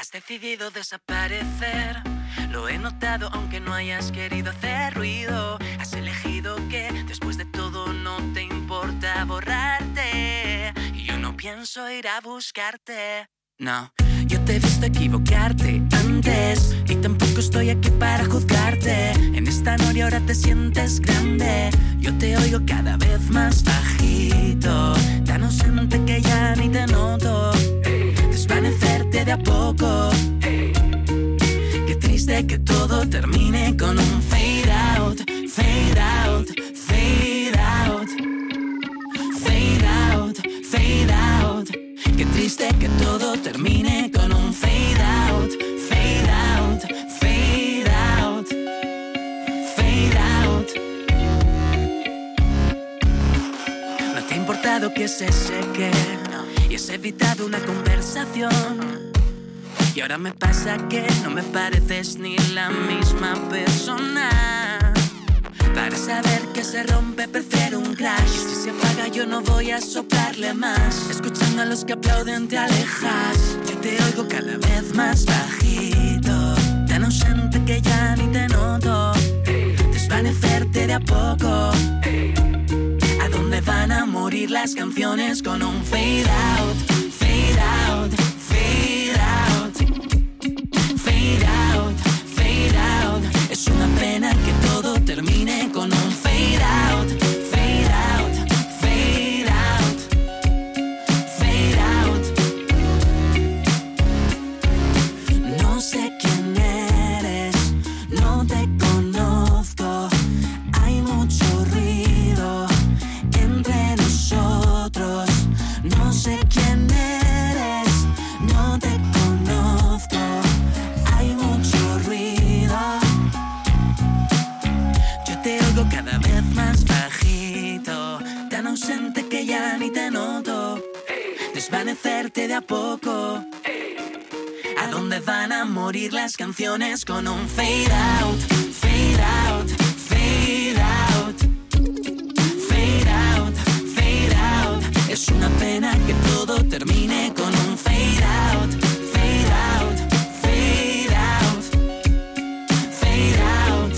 Has decidido desaparecer. Lo he notado aunque no hayas querido hacer ruido. Has elegido que después de todo no te importa borrarte. Y yo no pienso ir a buscarte. No, yo te he visto equivocarte antes y tampoco estoy aquí para juzgarte. En esta noche ahora te sientes grande. Yo te oigo cada vez más bajito, tan ausente que ya ni te noto. Desvanecerte de a poco. Qué triste que todo termine con un fade out, fade out, fade out, fade out, fade out. Qué triste que todo termine con un fade out, fade out, fade out, fade out. No te ha importado que se seque y has evitado una conversación. Y ahora me pasa que no me pareces ni la misma persona. Para saber que se rompe prefiero un crash. Si se apaga yo no voy a soplarle más. Escuchando a los que aplauden te alejas. Yo te oigo cada vez más bajito, tan ausente que ya ni te noto. Desvanecerte de a poco. ¿A dónde van a morir las canciones con un fade out, fade out, fade out, fade out, fade out? Es una pena que todo termine con un fade out, fade out, fade out, fade out. No sé quién eres, no te conozco. Hay mucho ruido entre nosotros. No sé quién eres, no te conozco. Hay mucho ruido. Yo te oigo cada vez más bajito, tan ausente que ya ni te noto. Desvanecerte de a poco. ¿A dónde van a morir las canciones con un fade out, fade out, fade out, fade out, fade out? Es una pena que todo termine con un fade out, fade out, fade out, fade out.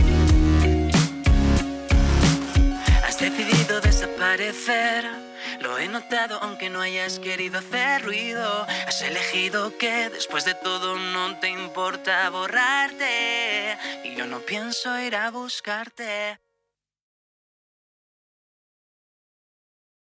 Has decidido desaparecer. Lo he notado aunque no hayas querido hacer ruido. Has elegido que después de todo no te importa borrarte. Y yo no pienso ir a buscarte.